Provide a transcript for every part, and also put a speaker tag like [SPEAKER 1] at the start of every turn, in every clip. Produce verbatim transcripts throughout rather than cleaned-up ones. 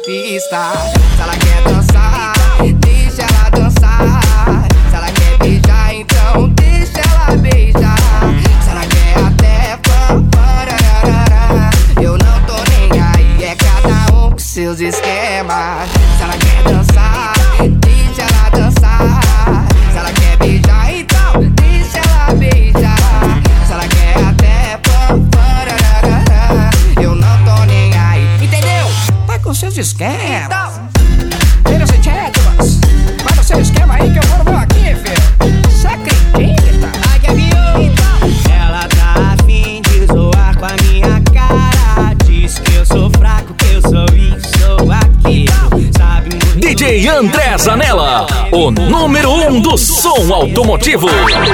[SPEAKER 1] pista. Se ela quer dançar, deixa ela dançar. Se ela quer beijar, então deixa ela beijar. Se ela quer até paparararara, eu não tô nem aí, é cada um com seus esquemas. Se ela quer dançar, deixa ela dançar. Se ela quer beijar, então deixa ela beijar. Se ela quer até paparararara, eu não tô nem aí, entendeu? Vai com seus esquemas. Ladies and gentlemen, vai no seu esquema aí que eu vou no meu aqui, filho. Você acredita? Ai, que avião.
[SPEAKER 2] Ela tá afim de zoar com a minha cara. Diz que eu sou fraco, que eu sou isso, sou aquilo. Sabe muito
[SPEAKER 3] D J André Zanella, o número um do som automotivo.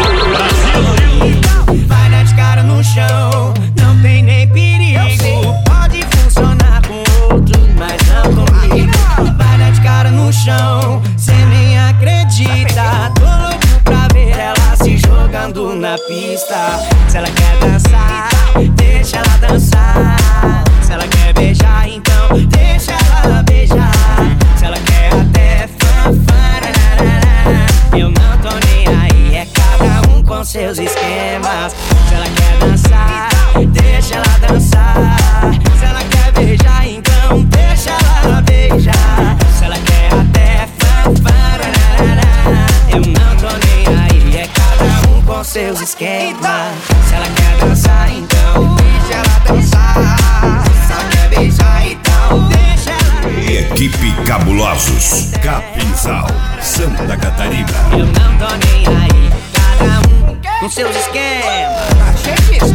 [SPEAKER 2] Vai dar de cara no chão, não tem nem perigo. Pode funcionar com outros, mas não comigo. Vai dar de cara no chão, cê nem acredita. Tô louco pra ver ela se jogando na pista. Se ela quer dançar, deixa ela dançar. Se ela quer beijar, então deixa ela beijar. Se ela quer até fanfararara, eu não tô nem aí, é cada um com seus esquemas. Se ela quer dançar, deixa ela dançar. Se ela quer beijar, então deixa ela beijar. Se ela quer até fanfararara, eu não tô nem aí, é cada um com seus esquemas. Se ela quer dançar, então
[SPEAKER 1] Deixa ela dançar. Se ela quer beijar, então
[SPEAKER 2] deixa ela.
[SPEAKER 4] Equipe Cabulosos, Capinzal, Santa Catarina.
[SPEAKER 2] Eu não tô nem aí, cada um com seus esquemas.
[SPEAKER 1] tá cheio de